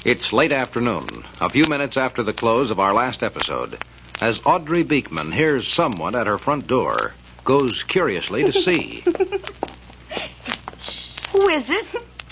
It's late afternoon, a few minutes after the close of our last episode, as Audrey Beekman hears someone at her front door, goes curiously to see. Who is it?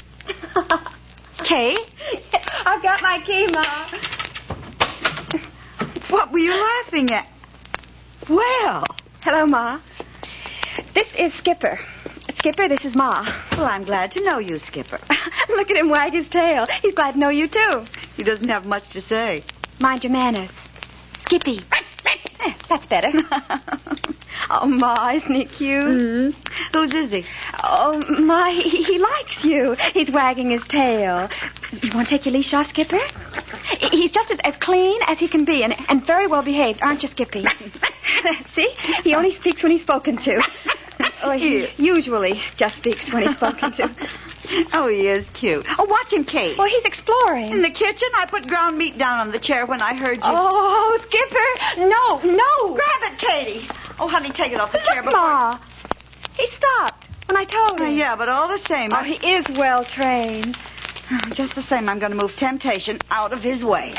Kay? I've got my key, Ma. What were you laughing at? Well. Hello, Ma. This is Skipper. Skipper, this is Ma. Well, I'm glad to know you, Skipper. Look at him wag his tail. He's glad to know you, too. He doesn't have much to say. Mind your manners. Skippy. That's better. Oh, Ma, isn't he cute? Mm-hmm. Whose is he? Oh, Ma, he likes you. He's wagging his tail. You want to take your leash off, Skipper? He's just as clean as he can be and very well behaved, aren't you, Skippy? See? He only speaks when he's spoken to. Oh, he usually just speaks when he's spoken to. Oh, he is cute. Oh, watch him, Kate. Well, he's exploring. In the kitchen, I put ground meat down on the chair when I heard you. Oh, Skipper. No. Grab it, Katie. Oh, honey, take it off the chair before... Ma. He stopped when I told him. Yeah, but all the same... Oh, he is well trained. Just the same, I'm going to move temptation out of his way.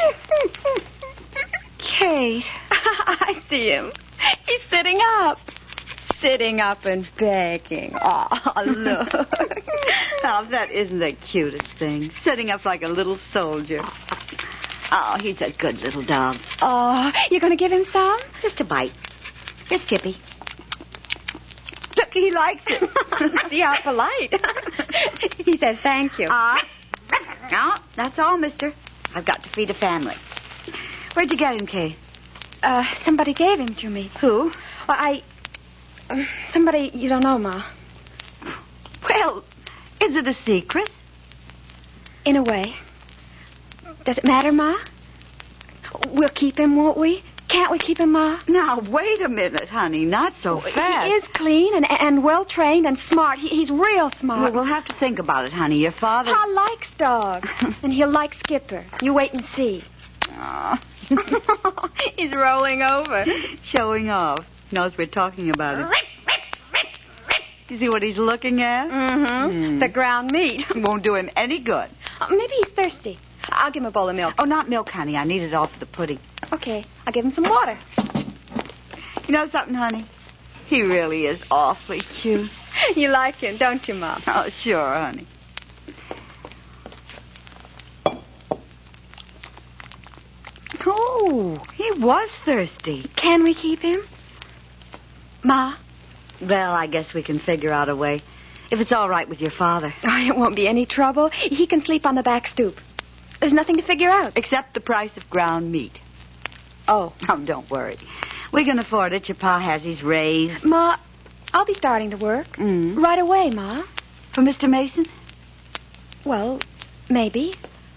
Kate. I see him. He's sitting up. Sitting up and begging. Oh, look. Oh, that isn't the cutest thing. Sitting up like a little soldier. Oh, he's a good little dog. Oh, you're going to give him some? Just a bite. Here, Skippy. Look, he likes it. See how polite. He says thank you. No, that's all, mister. I've got to feed a family. Where'd you get him, Kay? Somebody gave him to me. Who? Well, somebody you don't know, Ma. Well, is it a secret? In a way. Does it matter, Ma? We'll keep him, won't we? Can't we keep him, Ma? Now, wait a minute, honey. Not so fast. He is clean and well-trained and smart. He's real smart. Well, we'll have to think about it, honey. Your father... Pa likes dogs. And he'll like Skipper. You wait and see. He's rolling over. Showing off. Knows we're talking about it. You see what he's looking at? Mm-hmm. The ground meat. Won't do him any good. Maybe he's thirsty. I'll give him a bowl of milk. Oh, not milk, honey. I need it all for the pudding. Okay. I'll give him some water. You know something, honey? He really is awfully cute. You like him, don't you, Mom? Oh, sure, honey. Oh, he was thirsty. Can we keep him? Ma? Well, I guess we can figure out a way. If it's all right with your father. Oh, it won't be any trouble. He can sleep on the back stoop. There's nothing to figure out. Except the price of ground meat. Oh. Oh, don't worry. We can afford it. Your pa has his raise. Ma, I'll be starting to work. Right away, Ma. For Mr. Mason? Well, maybe.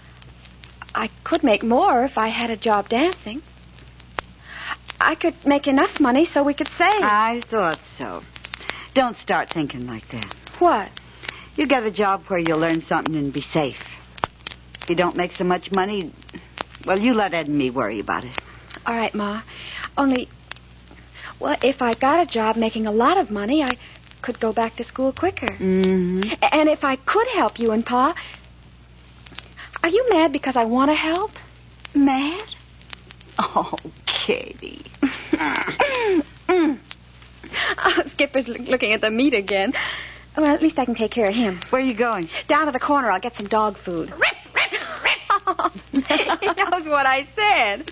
I could make more if I had a job dancing. I could make enough money so we could save. I thought so. Don't start thinking like that. What? You get a job where you'll learn something and be safe. If you don't make so much money, well, you let Ed and me worry about it. All right, Ma. Only, well, if I got a job making a lot of money, I could go back to school quicker. Mm-hmm. And if I could help you and Pa, are you mad because I want to help? Mad? Oh, Katie. Oh, Skipper's looking at the meat again. Well, at least I can take care of him. Where are you going? Down to the corner. I'll get some dog food. He knows what I said.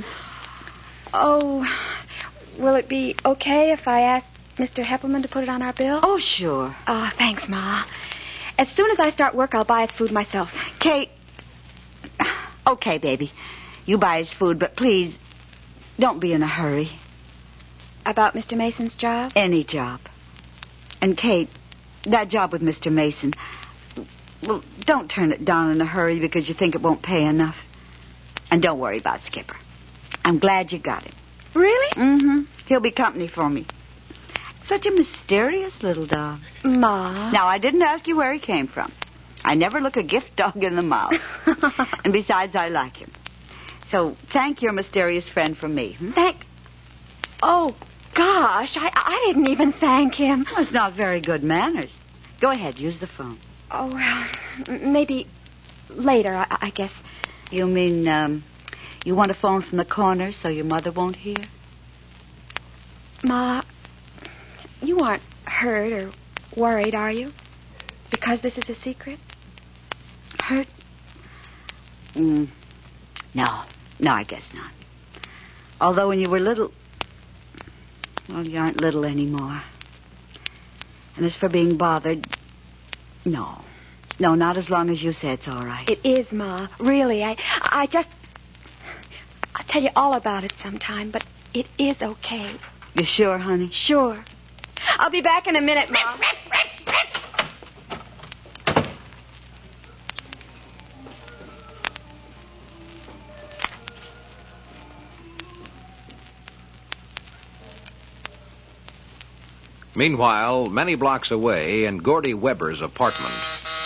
Oh, will it be okay if I ask Mr. Heppelman to put it on our bill? Oh, sure. Oh, thanks, Ma. As soon as I start work, I'll buy his food myself. Kate. Okay, baby. You buy his food, but please, don't be in a hurry. About Mr. Mason's job? Any job. And, Kate, that job with Mr. Mason, well, don't turn it down in a hurry because you think it won't pay enough. And don't worry about Skipper. I'm glad you got him. Really? Mm-hmm. He'll be company for me. Such a mysterious little dog. Ma. Now, I didn't ask you where he came from. I never look a gift dog in the mouth. And besides, I like him. So, thank your mysterious friend from me. Oh, gosh, I didn't even thank him. Well, it's not very good manners. Go ahead, use the phone. Oh, well, maybe later, I guess. You mean, you want a phone from the corner so your mother won't hear? Ma, you aren't hurt or worried, are you? Because this is a secret? Hurt? No, I guess not. Although when you were little, well, you aren't little anymore. And as for being bothered, no, not as long as you say it's all right. It is, Ma. Really, I'll tell you all about it sometime, but it is okay. You sure, honey? Sure. I'll be back in a minute, Ma. Meanwhile, many blocks away in Gordy Weber's apartment.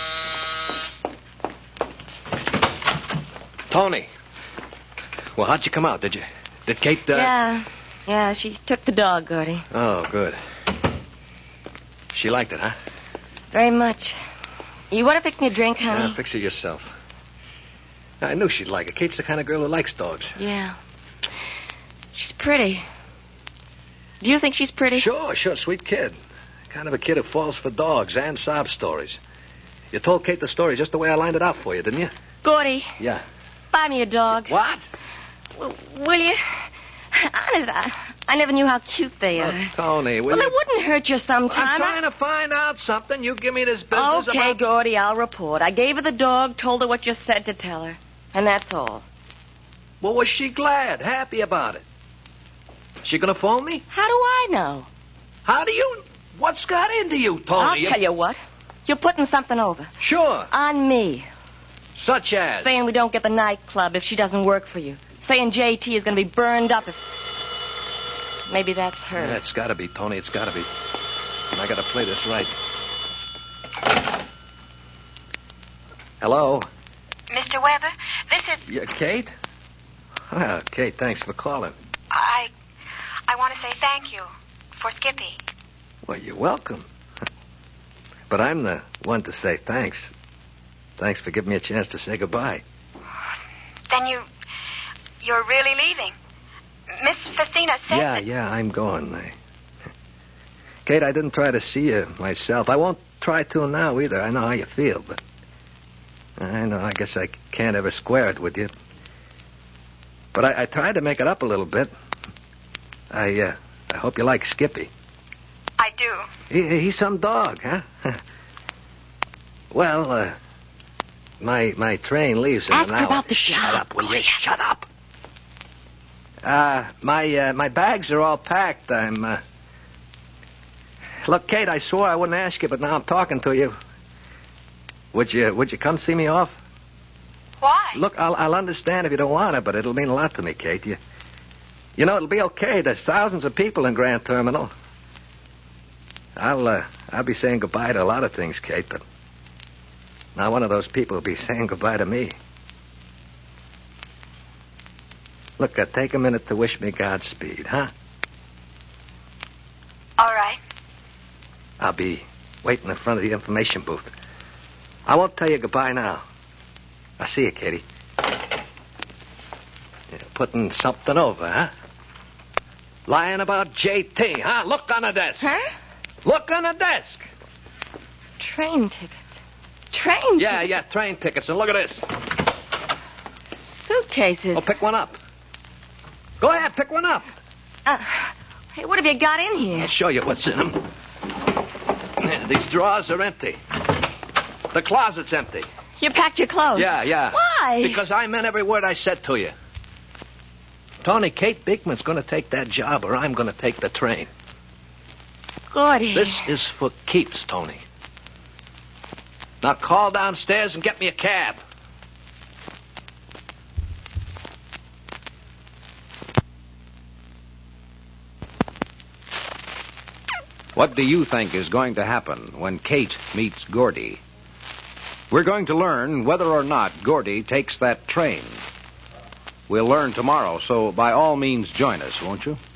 Tony. Well, how'd you come out? Did Kate... Yeah, she took the dog, Gordy. Oh, good. She liked it, huh? Very much. You want to fix me a drink, honey? Yeah, fix it yourself. I knew she'd like it. Kate's the kind of girl who likes dogs. Yeah. She's pretty. Do you think she's pretty? Sure, sweet kid. Kind of a kid who falls for dogs and sob stories. You told Kate the story just the way I lined it out for you, didn't you? Gordy. Yeah. Buy me a dog. What? Will you? Honest, I never knew how cute they are. Oh, Tony, will Well, you... it wouldn't hurt you sometime. I'm trying to find out something. You give me this business Okay, about... Gordy, I'll report. I gave her the dog, told her what you said to tell her. And that's all. Well, was she glad, happy about it? She gonna phone me? How do I know? How do you... What's got into you, Tony? I'll tell you what. You're putting something over. Sure. On me. Such as? Saying we don't get the nightclub if she doesn't work for you. Saying JT is going to be burned up if... Maybe that's her. Yeah, it's gotta be, Tony. It's gotta be. And I gotta play this right. Hello? Mr. Weber, this is... Yeah, Kate? Ah, Kate, thanks for calling. I want to say thank you for Skippy. Well, you're welcome. But I'm the one to say thanks. Thanks for giving me a chance to say goodbye. Then you're really leaving. Miss Facina said that... Yeah, I'm going. Kate, I didn't try to see you myself. I won't try to now either. I know how you feel, but... I know, I guess I can't ever square it with you. But I tried to make it up a little bit. I hope you like Skippy. I do. He's some dog, huh? Well, my train leaves in Ask an her hour. about the job. Shut up, will you? Shut up. My bags are all packed. Look, Kate, I swore I wouldn't ask you, but now I'm talking to you. Would you come see me off? Why? Look, I'll understand if you don't want to, but it'll mean a lot to me, Kate. You know, it'll be okay. There's thousands of people in Grand Terminal. I'll be saying goodbye to a lot of things, Kate, but not one of those people will be saying goodbye to me. Look, take a minute to wish me Godspeed, huh? All right. I'll be waiting in front of the information booth. I won't tell you goodbye now. I'll see you, Katie. You're putting something over, huh? Lying about JT, huh? Look on the desk. Huh? Look on the desk. Train tickets. Train tickets? Yeah, train tickets. And look at this. Suitcases. Oh, pick one up. Go ahead, pick one up. Hey, what have you got in here? I'll show you what's in them. These drawers are empty. The closet's empty. You packed your clothes? Yeah. Why? Because I meant every word I said to you. Tony, Kate Beekman's going to take that job or I'm going to take the train. Gordy. This is for keeps, Tony. Now call downstairs and get me a cab. What do you think is going to happen when Kate meets Gordy? We're going to learn whether or not Gordy takes that train. We'll learn tomorrow, so by all means join us, won't you?